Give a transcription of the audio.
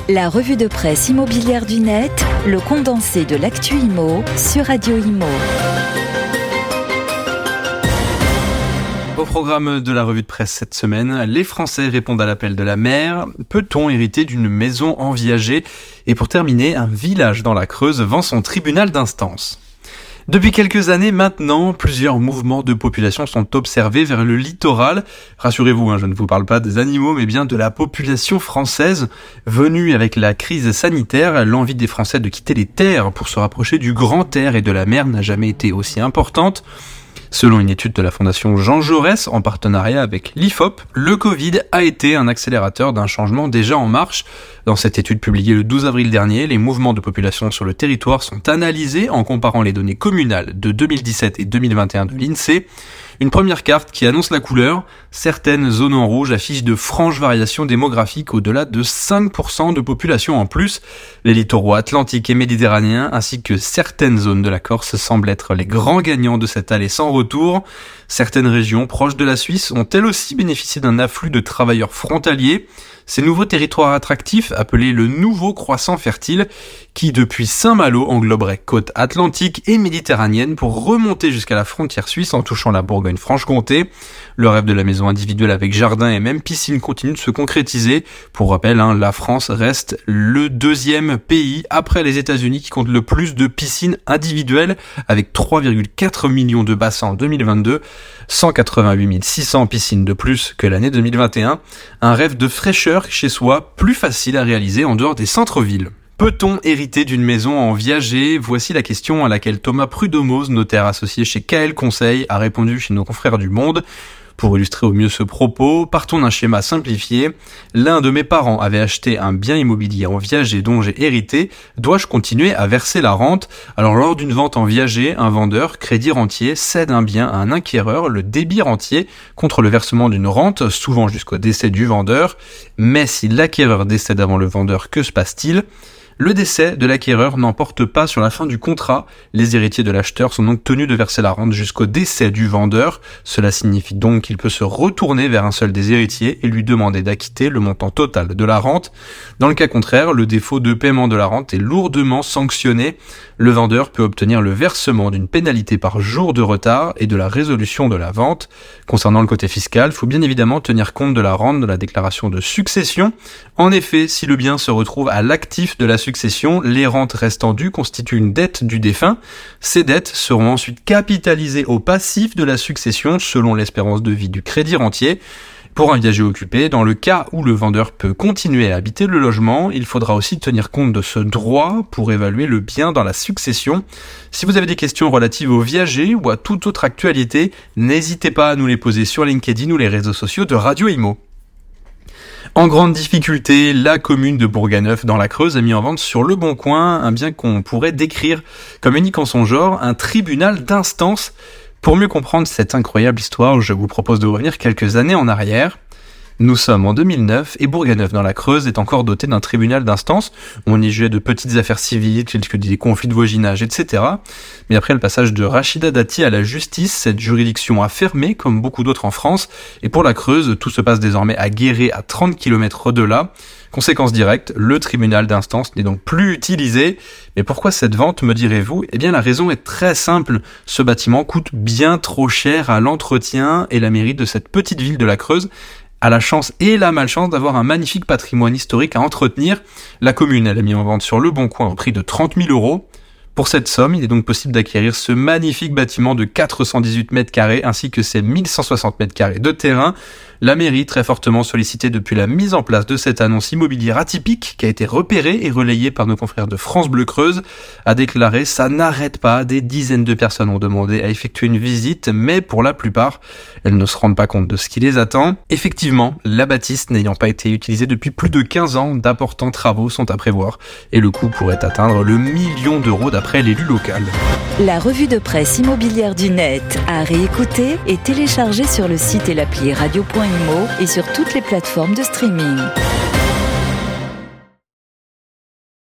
La revue de presse immobilière du net, le condensé de l'actu IMO sur Radio Imo. Au programme de la revue de presse cette semaine, les Français répondent à l'appel de la mer. Peut-on hériter d'une maison en viager ? Et pour terminer, un village dans la Creuse vend son tribunal d'instance. Depuis quelques années maintenant, plusieurs mouvements de population sont observés vers le littoral. Rassurez-vous, je ne vous parle pas des animaux, mais bien de la population française. Venue avec la crise sanitaire, l'envie des Français de quitter les terres pour se rapprocher du grand air et de la mer n'a jamais été aussi importante. Selon une étude de la Fondation Jean Jaurès, en partenariat avec l'IFOP, le Covid a été un accélérateur d'un changement déjà en marche. Dans cette étude publiée le 12 avril dernier, les mouvements de population sur le territoire sont analysés en comparant les données communales de 2017 et 2021 de l'INSEE. Une première carte qui annonce la couleur. Certaines zones en rouge affichent de franches variations démographiques au-delà de 5% de population en plus. Les littoraux atlantiques et méditerranéens ainsi que certaines zones de la Corse semblent être les grands gagnants de cette allée sans retour. Certaines régions proches de la Suisse ont elles aussi bénéficié d'un afflux de travailleurs frontaliers. Ces nouveaux territoires attractifs, appelés le nouveau croissant fertile, qui depuis Saint-Malo engloberait côte atlantique et méditerranéenne pour remonter jusqu'à la frontière suisse en touchant la Bourgogne-Franche-Comté. Le rêve de la maison individuelle avec jardin et même piscine continue de se concrétiser. Pour rappel, la France reste le deuxième pays après les États-Unis qui compte le plus de piscines individuelles avec 3,4 millions de bassins en 2022, 188 600 piscines de plus que l'année 2021. Un rêve de fraîcheur chez soi, plus facile à réaliser en dehors des centres-villes. Peut-on hériter d'une maison en viager ? Voici la question à laquelle Thomas Prud'Homoz, notaire associé chez KL Conseil, a répondu chez nos confrères du Monde. Pour illustrer au mieux ce propos, partons d'un schéma simplifié. L'un de mes parents avait acheté un bien immobilier en viager dont j'ai hérité. Dois-je continuer à verser la rente ? Alors lors d'une vente en viager, un vendeur, crédit rentier, cède un bien à un acquéreur, le débit rentier, contre le versement d'une rente, souvent jusqu'au décès du vendeur. Mais si l'acquéreur décède avant le vendeur, que se passe-t-il ? Le décès de l'acquéreur n'emporte pas sur la fin du contrat. Les héritiers de l'acheteur sont donc tenus de verser la rente jusqu'au décès du vendeur. Cela signifie donc qu'il peut se retourner vers un seul des héritiers et lui demander d'acquitter le montant total de la rente. Dans le cas contraire, le défaut de paiement de la rente est lourdement sanctionné. Le vendeur peut obtenir le versement d'une pénalité par jour de retard et de la résolution de la vente. Concernant le côté fiscal, il faut bien évidemment tenir compte de la rente de la déclaration de succession. En effet, si le bien se retrouve à l'actif de la succession, les rentes restant dues constituent une dette du défunt. Ces dettes seront ensuite capitalisées au passif de la succession selon l'espérance de vie du crédit rentier. Pour un viager occupé, dans le cas où le vendeur peut continuer à habiter le logement, il faudra aussi tenir compte de ce droit pour évaluer le bien dans la succession. Si vous avez des questions relatives au viager ou à toute autre actualité, n'hésitez pas à nous les poser sur LinkedIn ou les réseaux sociaux de Radio Imo. En grande difficulté, la commune de Bourganeuf dans la Creuse a mis en vente sur Le Bon Coin un bien qu'on pourrait décrire comme unique en son genre, un tribunal d'instance. Pour mieux comprendre cette incroyable histoire, je vous propose de revenir quelques années en arrière. Nous sommes en 2009 et Bourganeuf dans la Creuse est encore doté d'un tribunal d'instance. On y jugeait de petites affaires civiles, telles que des conflits de voisinage, etc. Mais après le passage de Rachida Dati à la justice, cette juridiction a fermé, comme beaucoup d'autres en France. Et pour la Creuse, tout se passe désormais à Guéret, à 30 km au-delà. Conséquence directe, le tribunal d'instance n'est donc plus utilisé. Mais pourquoi cette vente, me direz-vous ? Eh bien la raison est très simple. Ce bâtiment coûte bien trop cher à l'entretien et la mairie de cette petite ville de la Creuse a la chance et la malchance d'avoir un magnifique patrimoine historique à entretenir. La commune, elle a mis en vente sur Le Bon Coin au prix de 30 000 €. Pour cette somme, il est donc possible d'acquérir ce magnifique bâtiment de 418 mètres carrés ainsi que ses 1160 mètres carrés de terrain. La mairie, très fortement sollicitée depuis la mise en place de cette annonce immobilière atypique qui a été repérée et relayée par nos confrères de France Bleu Creuse, a déclaré « ça n'arrête pas ». Des dizaines de personnes ont demandé à effectuer une visite, mais pour la plupart, elles ne se rendent pas compte de ce qui les attend. Effectivement, la bâtisse n'ayant pas été utilisée depuis plus de 15 ans, d'importants travaux sont à prévoir et le coût pourrait atteindre le 1 million d'euros d'après l'élu local. La revue de presse immobilière du net à réécouter et télécharger sur le site et l'appli Radio.imo et sur toutes les plateformes de streaming.